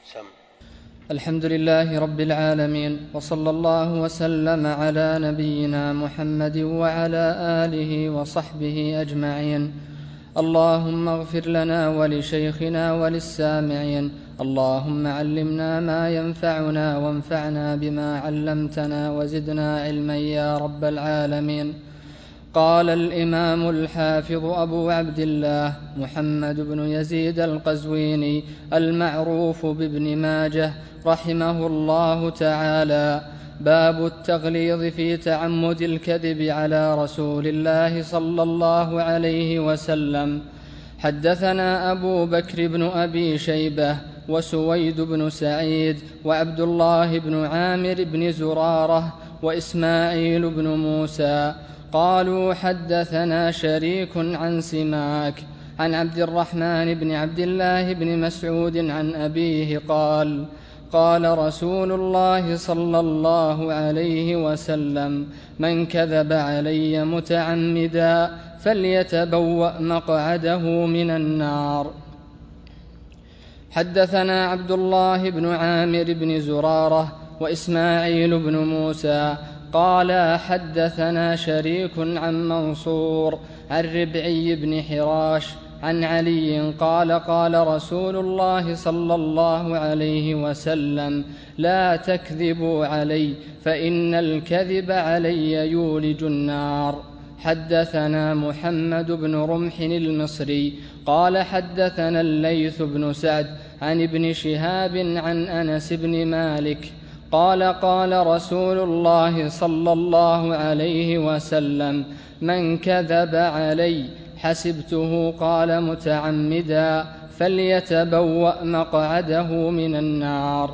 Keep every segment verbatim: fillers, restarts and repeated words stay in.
سم. الحمد لله رب العالمين، وصلى الله وسلم على نبينا محمد وعلى آله وصحبه أجمعين. اللهم اغفر لنا ولشيخنا وللسامعين. اللهم علمنا ما ينفعنا وانفعنا بما علمتنا وزدنا علما يا رب العالمين. قال الإمام الحافظ أبو عبد الله محمد بن يزيد القزويني المعروف بابن ماجه رحمه الله تعالى: باب التغليظ في تعمد الكذب على رسول الله صلى الله عليه وسلم. حدثنا أبو بكر بن أبي شيبة وسويد بن سعيد وعبد الله بن عامر بن زرارة وإسماعيل بن موسى قالوا: حدثنا شريك عن سماك عن عبد الرحمن بن عبد الله بن مسعود عن أبيه قال: قال رسول الله صلى الله عليه وسلم: من كذب علي متعمدا فليتبوأ مقعده من النار. حدثنا عبد الله بن عامر بن زرارة وإسماعيل بن موسى قال: حدثنا شريك عن منصور عن ربعي بن حراش عن علي قال: قال رسول الله صلى الله عليه وسلم: لا تكذبوا علي فإن الكذب علي يولج النار. حدثنا محمد بن رمح المصري قال: حدثنا الليث بن سعد عن ابن شهاب عن أنس بن مالك قال: قال رسول الله صلى الله عليه وسلم: من كذب علي حسبته قال متعمدا فليتبوأ مقعده من النار.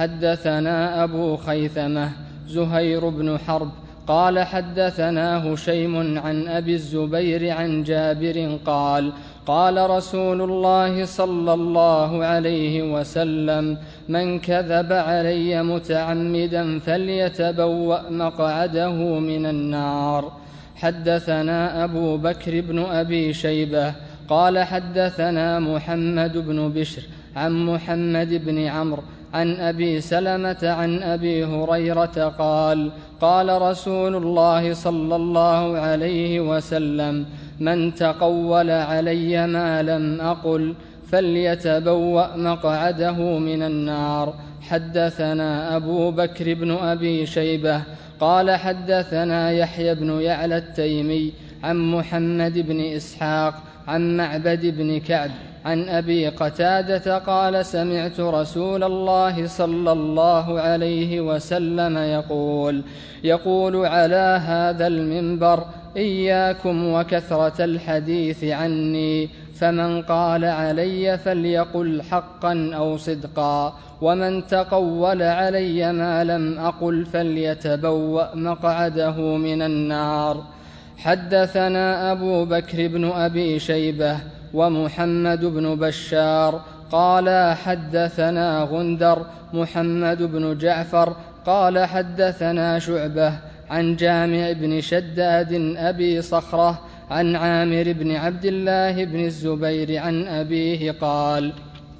حدثنا أبو خيثمة زهير بن حرب قال: حدثنا هشيم عن أبي الزبير عن جابر قال: قال رسول الله صلى الله عليه وسلم: من كذب علي متعمدا فليتبوأ مقعده من النار. حدثنا أبو بكر بن أبي شيبة قال: حدثنا محمد بن بشر عن محمد بن عمرو عن أبي سلمة عن أبي هريرة قال: قال رسول الله صلى الله عليه وسلم: من تقول علي ما لم أقل فليتبوأ مقعده من النار. حدثنا أبو بكر بن أبي شيبة قال: حدثنا يحيى بن يعلى التيمي عن محمد بن إسحاق عن معبد بن كعب عن أبي قتادة قال: سمعت رسول الله صلى الله عليه وسلم يقول يقول على هذا المنبر: إياكم وكثرة الحديث عني، فمن قال علي فليقل حقا أو صدقا، ومن تقول علي ما لم أقل فليتبوأ مقعده من النار. حدثنا أبو بكر بن أبي شيبة ومحمد بن بشار قال: حدثنا غندر محمد بن جعفر قال: حدثنا شعبة عن جامع بن شداد أبي صخرة عن عامر بن عبد الله بن الزبير عن أبيه قال: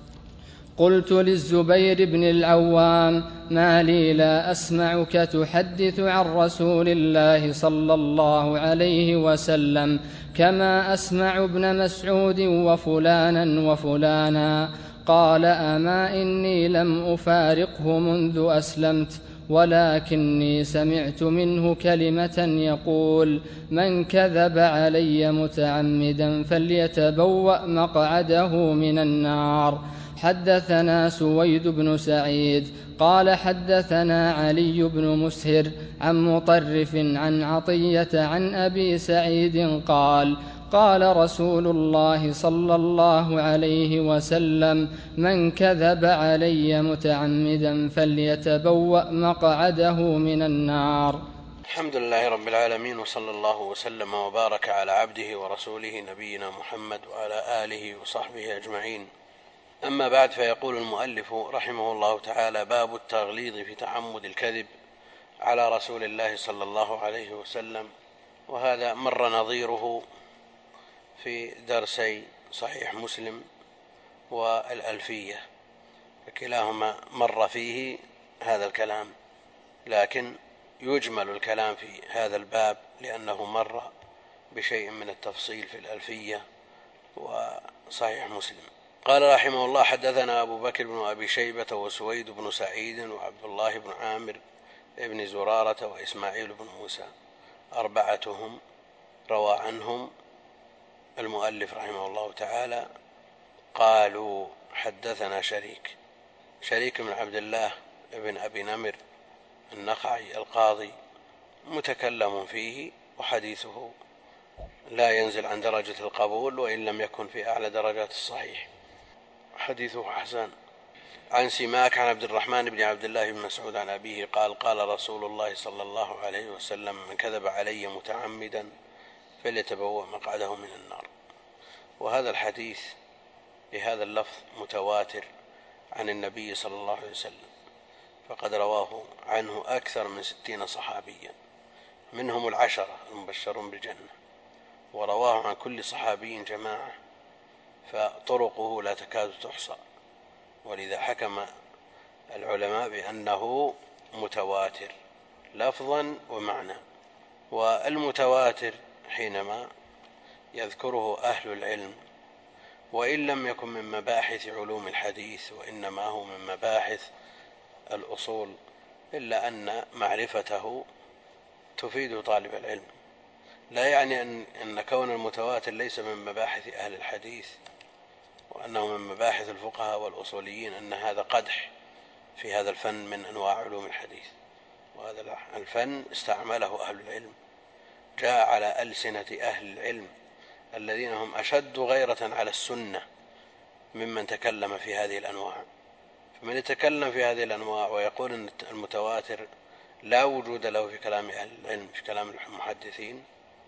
قلت للزبير بن العوام: ما لي لا أسمعك تحدث عن رسول الله صلى الله عليه وسلم كما أسمع ابن مسعود وفلانا وفلانا. قال: أما إني لم أفارقه منذ أسلمت، ولكني سمعت منه كلمة يقول: من كذب علي متعمدا فليتبوأ مقعده من النار. حدثنا سويد بن سعيد قال: حدثنا علي بن مسهر عن مطرف عن عطية عن أبي سعيد قال: قال رسول الله صلى الله عليه وسلم: من كذب علي متعمدا فليتبوأ مقعده من النار. الحمد لله رب العالمين، وصلى الله وسلم وبارك على عبده ورسوله نبينا محمد وعلى آله وصحبه أجمعين. أما بعد، فيقول المؤلف رحمه الله تعالى: باب التغليظ في تعمد الكذب على رسول الله صلى الله عليه وسلم. وهذا مر نظيره في درسي صحيح مسلم والألفية. كلاهما مر فيه هذا الكلام، لكن يجمل الكلام في هذا الباب لأنه مر بشيء من التفصيل في الألفية وصحيح مسلم. قال رحمه الله: حدثنا أبو بكر بن أبي شيبة وسويد بن سعيد وعبد الله بن عامر بن زرارة وإسماعيل بن موسى، أربعتهم روى عنهم المؤلف رحمه الله تعالى. قالوا: حدثنا شريك شريك بن عبد الله بن أبي نمر النخعي القاضي، متكلم فيه وحديثه لا ينزل عن درجة القبول وإن لم يكن في أعلى درجات الصحيح، حديثه حسن. عن سماك عن عبد الرحمن بن عبد الله بن مسعود عن أبيه قال: قال رسول الله صلى الله عليه وسلم: من كذب علي متعمدا فليتبوأ مقعده من النار. وهذا الحديث بهذا اللفظ متواتر عن النبي صلى الله عليه وسلم، فقد رواه عنه أكثر من ستين صحابيا، منهم العشرة المبشرون بالجنة، ورواه عن كل صحابي جماعة، فطرقه لا تكاد تحصى، ولذا حكم العلماء بأنه متواتر لفظا ومعنى. والمتواتر حينما يذكره أهل العلم وإن لم يكن من مباحث علوم الحديث وإنما هو من مباحث الأصول، إلا أن معرفته تفيد طالب العلم، لا يعني أن, أن كون المتواتر ليس من مباحث أهل الحديث وأنه من مباحث الفقهاء والأصوليين، أن هذا قدح في هذا الفن من أنواع علوم الحديث. وهذا الفن استعمله أهل العلم، جاء على ألسنة أهل العلم الذين هم أشد غيرة على السنة ممن تكلم في هذه الأنواع. فمن يتكلم في هذه الأنواع ويقول أن المتواتر لا وجود له في كلام أهل العلم، في كلام المحدثين،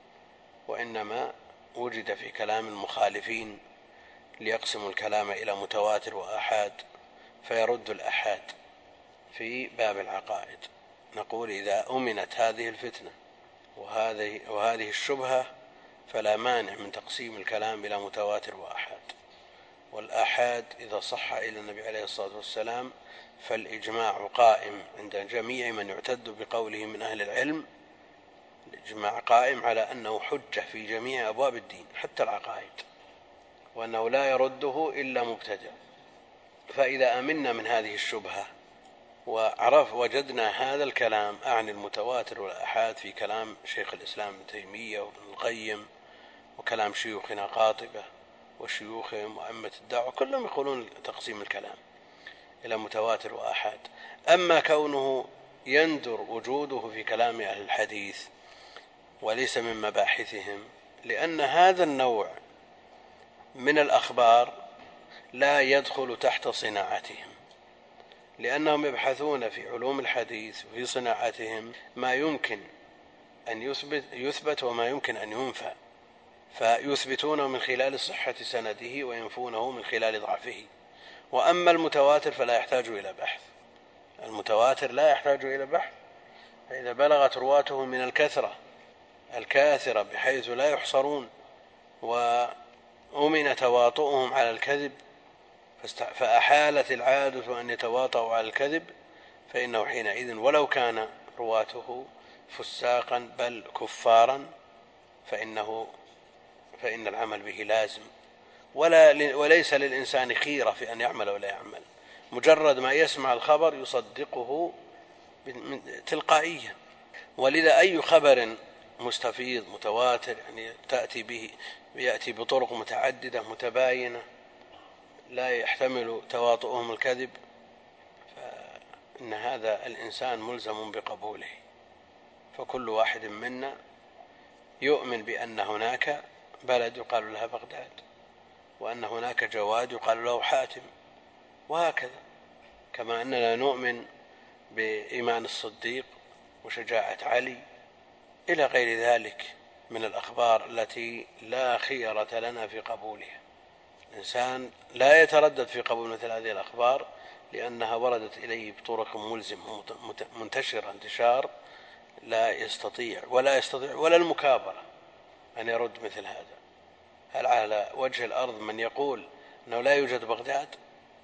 وإنما وجد في كلام المخالفين ليقسموا الكلام إلى متواتر وآحاد، فيرد الآحاد في باب العقائد. نقول: إذا أمنت هذه الفتنة وهذه, وهذه الشبهة فلا مانع من تقسيم الكلام إلى متواتر وآحاد. والآحاد إذا صح إلى النبي عليه الصلاة والسلام فالإجماع قائم عند جميع من يعتد بقوله من أهل العلم، الإجماع قائم على أنه حجة في جميع أبواب الدين حتى العقائد، وأنه لا يرده إلا مبتدع. فإذا أمنا من هذه الشبهة وعرف وجدنا هذا الكلام أعني المتواتر والآحاد في كلام شيخ الإسلام ابن تيمية وابن القيم وكلام شيوخنا قاطبة وشيوخهم وأئمة الدعوة، كلهم يقولون تقسيم الكلام إلى متواتر وآحاد. أما كونه يندر وجوده في كلام أهل الحديث وليس من مباحثهم، لأن هذا النوع من الأخبار لا يدخل تحت صناعتهم، لأنهم يبحثون في علوم الحديث وفي صناعتهم ما يمكن أن يثبت, يثبت وما يمكن أن ينفى، فيثبتونه من خلال صحة سنده وينفونه من خلال ضعفه. وأما المتواتر فلا يحتاج إلى بحث، المتواتر لا يحتاج إلى بحث، فإذا بلغت رواته من الكثرة الكاثرة بحيث لا يحصرون وأمن تواطؤهم على الكذب فأحالت العادة أن يتواطؤوا على الكذب، فإنه حينئذ ولو كان رواته فساقا بل كفارا فإنه فإن العمل به لازم، ولا وليس للإنسان خيرة في أن يعمل ولا يعمل، مجرد ما يسمع الخبر يصدقه تلقائيا. ولذا أي خبر مستفيض متواتر يعني تأتي به يأتي بطرق متعددة متباينة لا يحتمل تواطؤهم الكذب، فإن هذا الإنسان ملزم بقبوله. فكل واحد منا يؤمن بأن هناك بلد يقال لها بغداد، وأن هناك جواد يقال له حاتم، وهكذا. كما أننا نؤمن بإيمان الصديق وشجاعة علي إلى غير ذلك من الأخبار التي لا خيرة لنا في قبولها. الإنسان لا يتردد في قبول مثل هذه الأخبار لأنها وردت إليه بطرق ملزمة منتشرة انتشار لا يستطيع ولا يستطيع ولا المكابرة أن يرد مثل هذا. هل على وجه الأرض من يقول أنه لا يوجد بغداد؟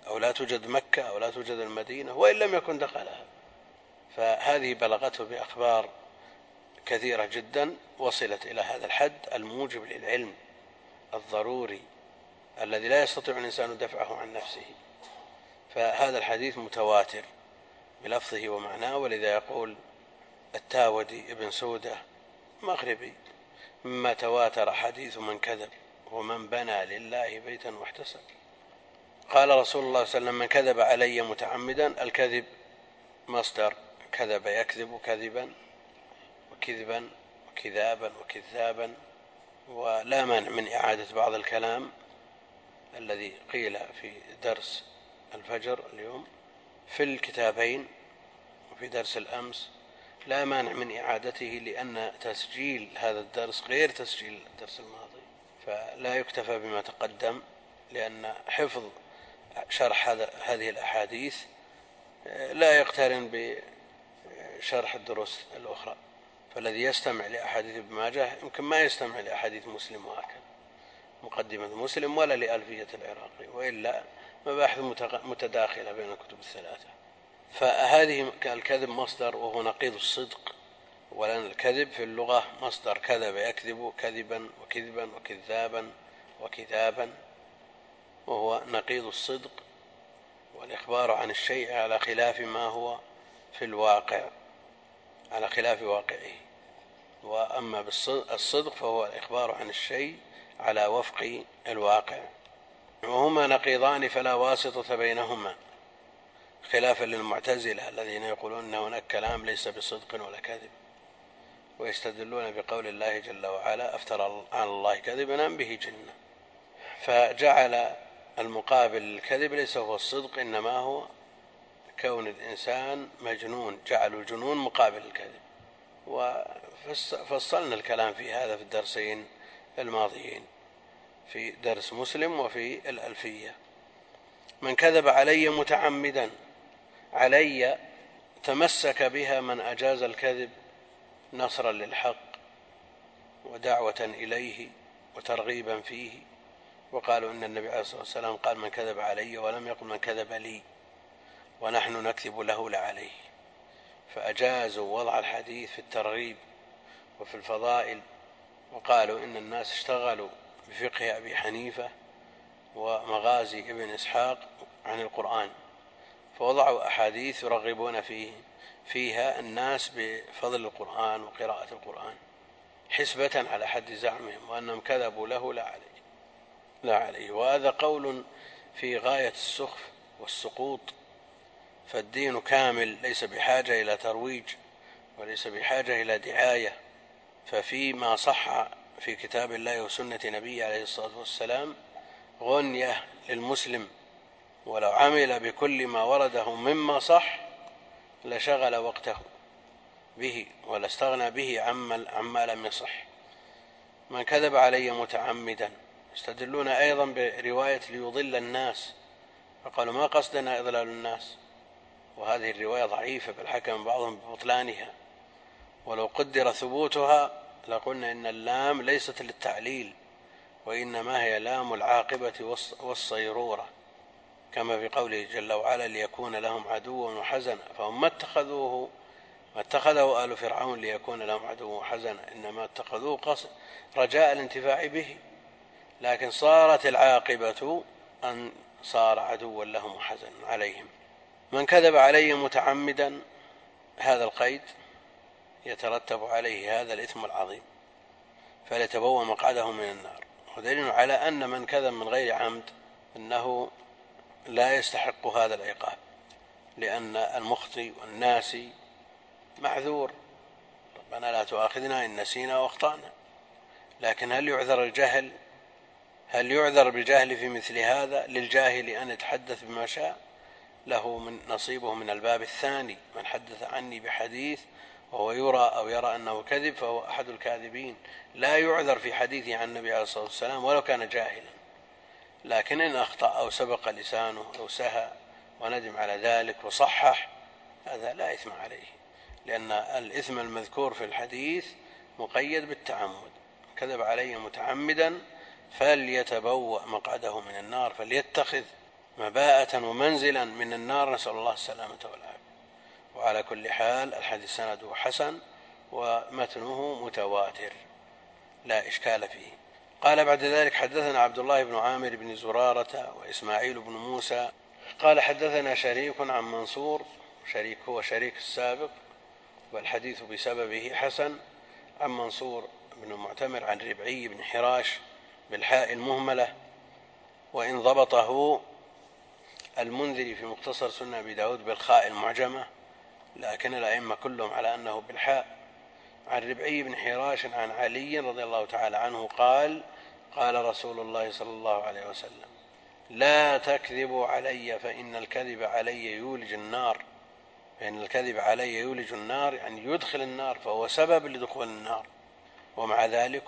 أو لا توجد مكة أو لا توجد المدينة، وإن لم يكن دخلها. فهذه بلغته بأخبار كثيرة جدا وصلت إلى هذا الحد الموجب للعلم الضروري الذي لا يستطيع الإنسان دفعه عن نفسه. فهذا الحديث متواتر بلفظه ومعناه، ولذا يقول التاودي ابن سودة مغربي: مما تواتر حديث من كذب ومن بنى لله بيتا واحتسب. قال رسول الله صلى الله عليه وسلم: من كذب علي متعمدا. الكذب مصدر كذب يكذب كذبا وكذبا وكذابا وكذابا، ولا مانع من إعادة بعض الكلام الذي قيل في درس الفجر اليوم في الكتابين وفي درس الأمس، لا مانع من إعادته، لأن تسجيل هذا الدرس غير تسجيل الدرس الماضي، فلا يكتفى بما تقدم، لأن حفظ شرح هذه الأحاديث لا يقترن بشرح الدروس الأخرى. فالذي يستمع لأحاديث ابن ماجه يمكن ما يستمع لأحاديث مسلم وهكذا مقدمة مسلم ولا لألفية العراقي، وإلا مباحث متداخلة بين الكتب الثلاثة. فهذه الكذب مصدر وهو نقيض الصدق، ولأن الكذب في اللغة مصدر كذب يكذب كذبا وكذبا وكذابا وكذابا، وهو نقيض الصدق والإخبار عن الشيء على خلاف ما هو في الواقع، على خلاف واقعه. وأما بالصدق فهو الإخبار عن الشيء على وفق الواقع، وهما نقيضان فلا واسطة بينهما، خلافا للمعتزلة الذين يقولون أن هناك كلام ليس بصدق ولا كذب، ويستدلون بقول الله جل وعلا: أفترى على الله كذبا أم به جنة. فجعل المقابل للكذب ليس هو الصدق، إنما هو كون الإنسان مجنون، جعلوا الجنون مقابل الكذب. وفصلنا الكلام في هذا في الدرسين الماضيين، في درس مسلم وفي الألفية. من كذب علي متعمدا، علي تمسك بها من أجاز الكذب نصرا للحق ودعوة إليه وترغيبا فيه، وقالوا إن النبي عليه الصلاة والسلام قال: من كذب علي، ولم يقل من كذب لي، ونحن نكذب له لعليه. فأجازوا وضع الحديث في الترغيب وفي الفضائل، وقالوا إن الناس اشتغلوا بفقه أبي حنيفة ومغازي ابن إسحاق عن القرآن، فوضعوا أحاديث يرغبون فيه فيها الناس بفضل القرآن وقراءة القرآن حسبة على حد زعمهم، وأنهم كذبوا له لا عليه لا عليه وهذا قول في غاية السخف والسقوط. فالدين كامل، ليس بحاجة إلى ترويج وليس بحاجة إلى دعاية. ففيما صح في كتاب الله وسنة نبيه عليه الصلاة والسلام غنية للمسلم، ولو عمل بكل ما ورده مما صح لشغل وقته به ولا استغنى به عما لم يصح. من كذب علي متعمدا، يستدلون أيضا برواية ليضل الناس، فقالوا: ما قصدنا إضلال الناس، وهذه الرواية ضعيفة، بل حكم بعضهم ببطلانها. ولو قدر ثبوتها لقلنا إن اللام ليست للتعليل، وإنما هي لام العاقبة والصيرورة، كما في قوله جل وعلا: ليكون لهم عدوا وحزنا. فهم ما اتخذوه ما اتخذه آل فرعون ليكون لهم عدوا وحزنا، إنما اتخذوه قصد رجاء الانتفاع به، لكن صارت العاقبة أن صار عدوا لهم وحزنا عليهم. من كذب علي متعمدا، هذا القيد يترتب عليه هذا الإثم العظيم، فليتبوأ مقعده من النار. ودليل على أن من كذب من غير عمد أنه لا يستحق هذا العقاب، لأن المخطئ والناسي معذور، ربنا لا تؤاخذنا إن نسينا واخطأنا. لكن هل يعذر الجهل؟ هل يعذر بجهل في مثل هذا؟ للجاهل أن يتحدث بما شاء، له من نصيبه من الباب الثاني. من حدث عني بحديث وهو يرى أو يرى أنه كذب فهو أحد الكاذبين، لا يعذر في حديثه عن النبي عليه الصلاة والسلام ولو كان جاهلا. لكن إن أخطأ أو سبق لسانه أو سهى وندم على ذلك وصحح، هذا لا إثم عليه، لأن الإثم المذكور في الحديث مقيد بالتعمد. كذب علي متعمدا فليتبوأ مقعده من النار، فليتخذ مباءة ومنزلا من النار، نسأل الله السلامة والعافية. وعلى كل حال الحديث سنده حسن ومتنه متواتر لا إشكال فيه. قال بعد ذلك: حدثنا عبد الله بن عامر بن زرارة وإسماعيل بن موسى قال حدثنا شريك عن منصور، شريك هو شريك السابق والحديث بسببه حسن، عن منصور بن المعتمر عن ربعي بن حراش بالحاء المهملة، وإن ضبطه المنذري في مختصر سنة أبي داود بالخاء المعجمة، لكن الأئمة كلهم على أنه بالحاء. عن ربعي بن حراش عن علي رضي الله تعالى عنه قال: قال رسول الله صلى الله عليه وسلم: لا تكذبوا علي فإن الكذب علي يولج النار. فإن الكذب علي يولج النار يعني يدخل النار، فهو سبب لدخول النار. ومع ذلك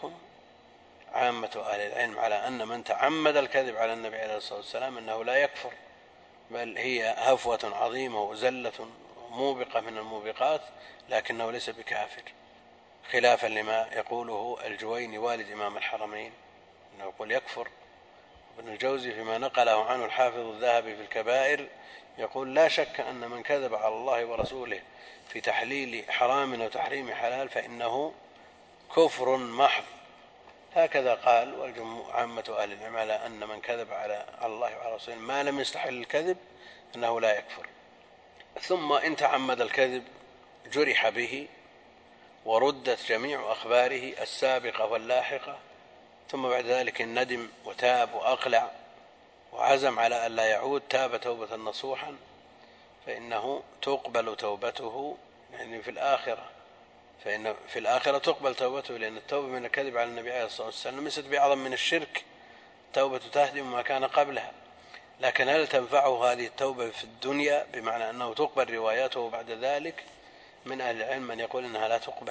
عامة أهل العلم على أن من تعمد الكذب على النبي عليه الصلاة والسلام أنه لا يكفر، بل هي هفوة عظيمة وزلة موبقة من الموبقات، لكنه ليس بكافر، خلافا لما يقوله الجويني والد إمام الحرمين أنه يقول يكفر. ابن الجوزي فيما نقله عنه الحافظ الذهبي في الكبائر يقول: لا شك أن من كذب على الله ورسوله في تحليل حرام وتحريم حلال فإنه كفر محض. هكذا قال. وعامة أهل العلم على أن من كذب على الله وعلى رسوله ما لم يستحل الكذب أنه لا يكفر. ثم إن تعمد الكذب جرح به وردت جميع أخباره السابقة واللاحقة، ثم بعد ذلك إن ندم وتاب وأقلع وعزم على أن لا يعود، تاب توبة نصوحا، فإنه تقبل توبته، يعني في الآخرة فإن في الآخرة تقبل توبته، لأن التوبة من الكذب على النبي عليه الصلاة والسلام ليست بأعظم من الشرك، توبة تهدم ما كان قبلها. لكن هل تنفعه هذه التوبة في الدنيا بمعنى أنه تقبل رواياته بعد ذلك؟ من أهل العلم من يقول أنها لا تقبل،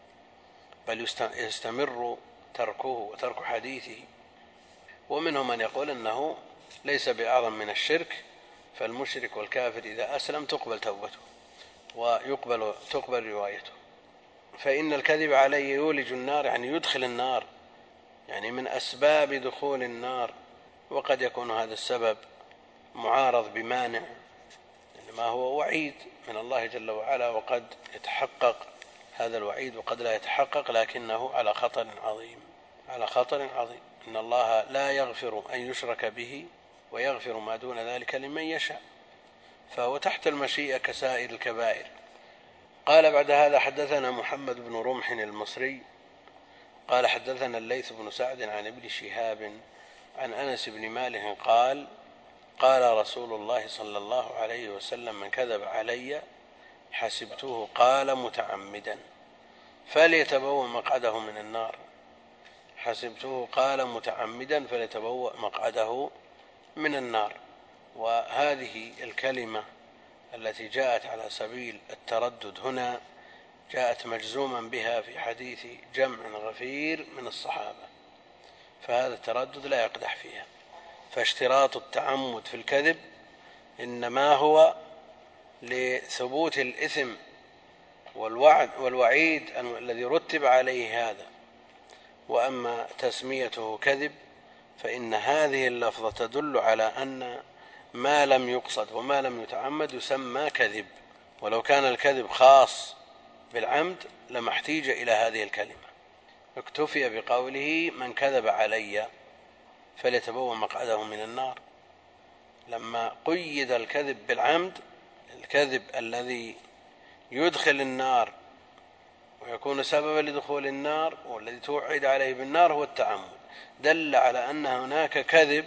بل يستمر تركه وترك حديثه. ومنهم من يقول أنه ليس بأعظم من الشرك، فالمشرك والكافر إذا أسلم تقبل توبته ويقبل تقبل روايته. فإن الكذب عليه يولج النار يعني يدخل النار، يعني من أسباب دخول النار. وقد يكون هذا السبب معارض بمانع، ما هو وعيد من الله جل وعلا، وقد يتحقق هذا الوعيد وقد لا يتحقق، لكنه على خطر عظيم على خطر عظيم. إن الله لا يغفر أن يشرك به ويغفر ما دون ذلك لمن يشاء، فهو تحت المشيئة كسائر الكبائر. قال بعد هذا: حدثنا محمد بن رمح المصري قال حدثنا الليث بن سعد عن ابن شهاب عن أنس بن مالك قال: قال رسول الله صلى الله عليه وسلم: من كذب علي حسبته قال متعمدا فليتبوأ مقعده من النار. حسبته قال متعمدا فليتبوأ مقعده من النار. وهذه الكلمة التي جاءت على سبيل التردد هنا جاءت مجزوما بها في حديث جمع غفير من الصحابة، فهذا التردد لا يقدح فيها. فاشتراط التعمد في الكذب إنما هو لثبوت الإثم والوعد والوعيد الذي رتب عليه هذا. وأما تسميته كذب فإن هذه اللفظة تدل على أن ما لم يقصد وما لم يتعمد يسمى كذب، ولو كان الكذب خاص بالعمد لما احتيج إلى هذه الكلمة. اكتفي بقوله: من كذب علي فليتبوأ مقعده من النار. لما قيد الكذب بالعمد، الكذب الذي يدخل النار ويكون سببا لدخول النار والذي توعد عليه بالنار هو التعمد، دل على أن هناك كذب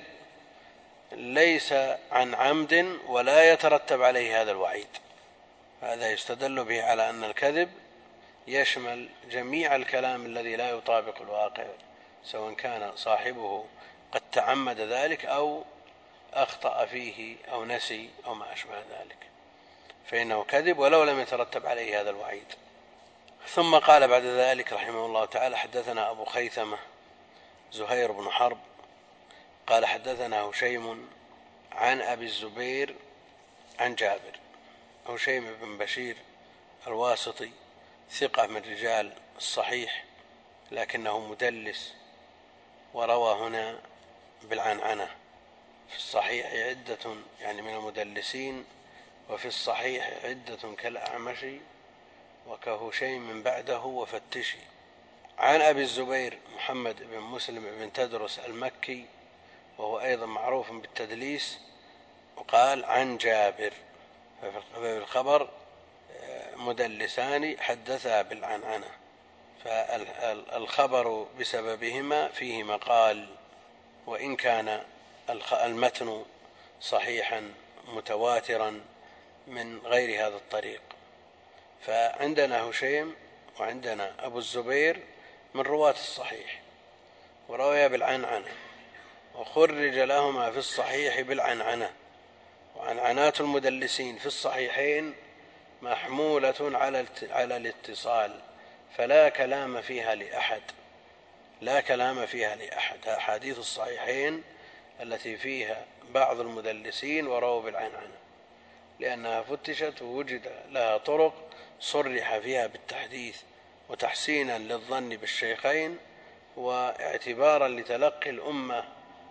ليس عن عمد ولا يترتب عليه هذا الوعيد. هذا يستدل به على أن الكذب يشمل جميع الكلام الذي لا يطابق الواقع، سواء كان صاحبه قد تعمد ذلك أو أخطأ فيه أو نسي أو ما أشبه ذلك، فإنه كذب ولو لم يترتب عليه هذا الوعيد. ثم قال بعد ذلك رحمه الله تعالى: حدثنا أبو خيثمة زهير بن حرب قال حدثنا هشيم عن أبي الزبير عن جابر. هشيم بن بشير الواسطي ثقة من رجال الصحيح، لكنه مدلس وروى هنا بالعنعنة، في الصحيح عدة يعني من المدلسين، وفي الصحيح عدة كالأعمش وكهشيم من بعده وفتشي. عن أبي الزبير محمد بن مسلم بن تدرس المكي وهو أيضا معروف بالتدليس، وقال عن جابر، ففي الخبر مدلسان حدثا بالعنعنة، فالخبر بسببهما فيه مقال، وإن كان المتن صحيحا متواترا من غير هذا الطريق. فعندنا هشيم وعندنا أبو الزبير من رواة الصحيح وروي بالعنعنة، وخرج لهما في الصحيح بالعنعنة، وعنعنات المدلسين في الصحيحين محمولة على الاتصال، فلا كلام فيها لأحد، لا كلام فيها لأحد. أحاديث الصحيحين التي فيها بعض المدلسين ورووا بالعنعنة لأنها فتشت ووجد لها طرق صرح فيها بالتحديث، وتحسينا للظن بالشيخين، واعتبارا لتلقي الأمة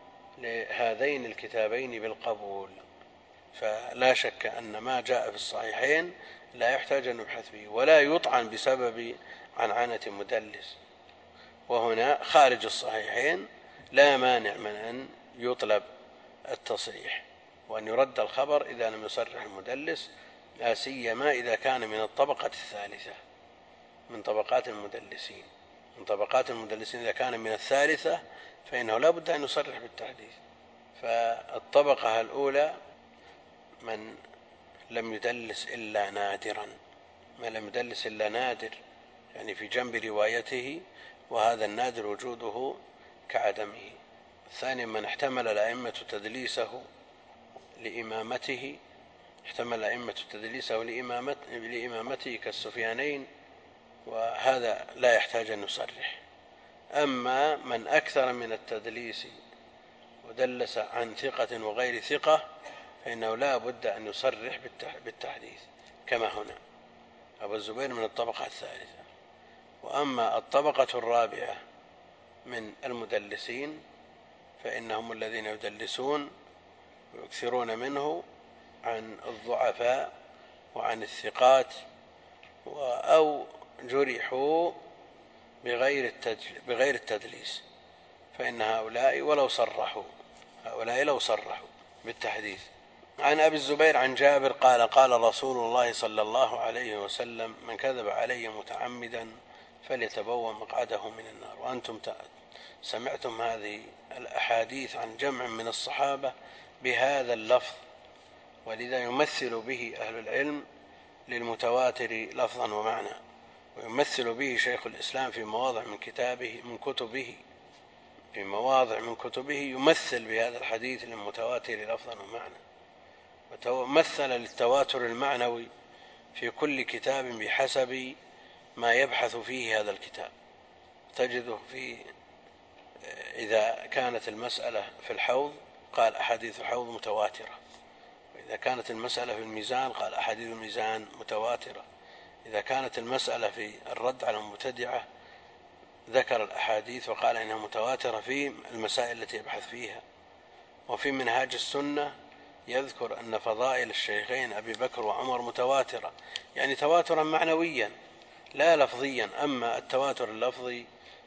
لهذين الكتابين بالقبول. فلا شك أن ما جاء في الصحيحين لا يحتاج أن نبحث فيه، ولا يطعن بسبب عنعنة مدلس. وهنا خارج الصحيحين لا مانع من أن يطلب التصريح وأن يرد الخبر إذا لم يصرح المدلس، لا سيما إذا كان من الطبقة الثالثة من طبقات المدلسين. من طبقات المدلسين إذا كان من الثالثة فإنه لا بد أن يصرح بالتحديث. فالطبقة الأولى من لم يدلس إلا نادرا، من لم يدلس إلا نادر يعني في جنب روايته، وهذا النادر وجوده كعدمه. الثاني من احتمل الأئمة تدليسه لإمامته احتمل الأئمة تدليسه لإمامته كالسفيانين، وهذا لا يحتاج أن يصرح. أما من أكثر من التدليس ودلس عن ثقة وغير ثقة فإنه لا بد أن يصرح بالتحديث، كما هنا أبو الزبير من الطبقة الثالثة. وأما الطبقة الرابعة من المدلسين فإنهم الذين يدلسون ويكثرون منه عن الضعفاء وعن الثقات، أو جرحوا بغير بغير التدليس، فإن هؤلاء ولو صرحوا هؤلاء لو صرحوا بالتحديث. عن أبي الزبير عن جابر قال قال رسول الله صلى الله عليه وسلم من كذب علي متعمدا فليتبوأ مقعده من النار. وأنتم سمعتم هذه الأحاديث عن جمع من الصحابة بهذا اللفظ، ولذا يمثل به أهل العلم للمتواتر لفظا ومعنى، ويمثل به شيخ الإسلام في مواضع من كتابه من كتبه في مواضع من كتبه يمثل بهذا الحديث للمتواتر لفظا ومعنى، ومثل للتواتر المعنوي في كل كتاب بحسب ما يبحث فيه هذا الكتاب. تجده في إذا كانت المسألة في الحوض قال أحاديث الحوض متواترة، وإذا كانت المسألة في الميزان قال أحاديث الميزان متواترة، إذا كانت المسألة في الرد على المبتدعة ذكر الأحاديث وقال إنها متواترة في المسائل التي يبحث فيها. وفي منهاج السنة يذكر أن فضائل الشيخين أبي بكر وعمر متواترة، يعني تواترا معنويا لا لفظيا. أما التواتر اللفظي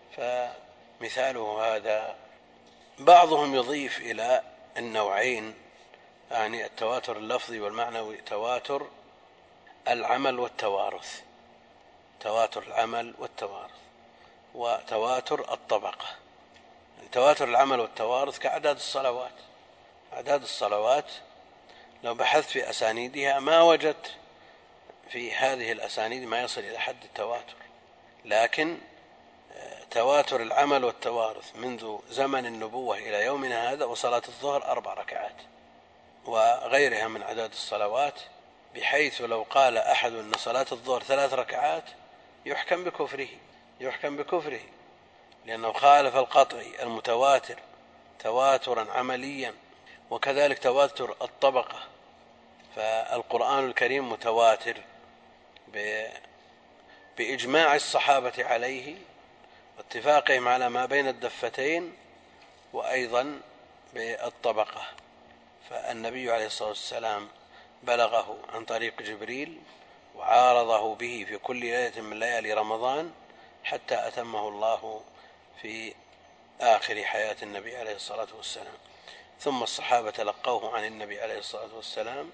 فمثاله هذا. بعضهم يضيف إلى النوعين يعني التواتر اللفظي والمعنوي تواتر العمل والتوارث تواتر العمل والتوارث وتواتر الطبقة. تواتر العمل والتوارث كأعداد الصلوات. أعداد الصلوات لو بحثت في أسانيدها ما وجدت في هذه الأسانيد ما يصل إلى حد التواتر، لكن تواتر العمل والتوارث منذ زمن النبوة إلى يومنا هذا وصلاة الظهر أربع ركعات وغيرها من أعداد الصلوات، بحيث لو قال أحد أن صلاة الظهر ثلاث ركعات يحكم بكفره يحكم بكفره لأنه خالف القطعي المتواتر تواترا عمليا. وكذلك تواتر الطبقة، فالقرآن الكريم متواتر بإجماع الصحابة عليه واتفاقهم على ما بين الدفتين، وأيضا بالطبقة فالنبي عليه الصلاة والسلام بلغه عن طريق جبريل وعارضه به في كل ليلة من ليالي رمضان حتى أتمه الله في آخر حياة النبي عليه الصلاة والسلام. ثم الصحابة تلقوه عن النبي عليه الصلاة والسلام